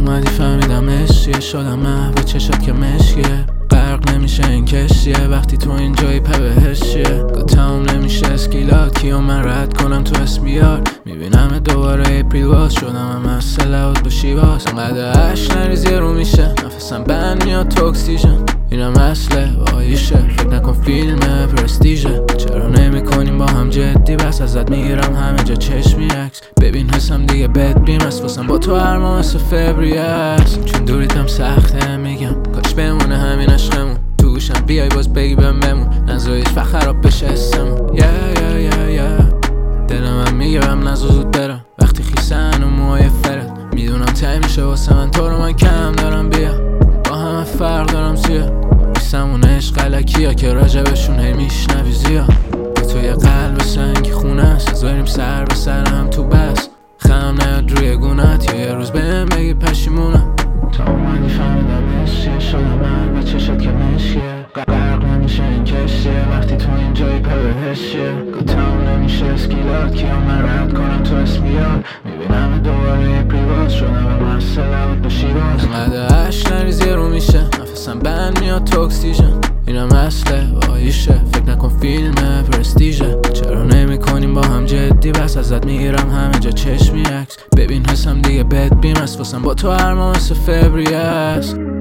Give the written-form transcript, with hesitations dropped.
اومدی فهمیدم عشقیه، شدم محو چشات که مشکیه. غرق نمیشه این کشتیه وقتی تو اینجایی پا بهشیه. تموم نمیشه اسکیلات کیو من رد کنم تو اسم بیار. میبینم دوباره اپریل باز شدم هم از لحاظ با شیواز. انقدر عشق نریزی رو میشه نفسم بند میاد تو اکسیژن. اینم اصله وایشه فکر نکن فیلمه پرستیژه. چرا نمی کنیم با هم جدی بس ازت میگیرم همه جا چشمی عکس. ببین حسم دیگه بدبیم است واسم با تو هر ماه مثل فوریه است. چون دوریتم سخته میگم کاش بمونه همین عشقمون. تو گوشم بیای باز بگی بمون نذاری هیچ وقت خراب بشه حسمون. دلم هم میگم نذار زود برم وقتی خیسن و موهای فرد. میدونم تایی میشه واسه من تو رو من کم دارم بیا با همه فرق دارم زیاد. نیستمون عشق علکیه که راجبشون هی میشنوی زیاد. با تو یه قلب سنگی خونه است زاریم سر به سر هم تو بس. خم نیاد روی گونت یا یه روز بهم بگی پشیمونم. تا اومدی فهمیدم عشقیه شدم من به چشات که مشکیه. غرق نمیشه این کشتیه وقتی تو اینجایی پا بهشیه. تموم نمیشه اسکیلات کیو من رد کنم تو اسم بیار. میبینم دوباره اپریل باز شدم هم از لحاظ با شیواز. انقدر عشق نریزی رو میشه نفسم بند میاد تو اکسیژن. اینم اصله وایشه فکر نکن فیلمه پرستیژه. چرا نمی کنیم با هم جدی بس ازت میگیرم همه جا چشمی عکس. ببین حسم دیگه بدبیم است واسم با تو هر ماه مثل فوریه است.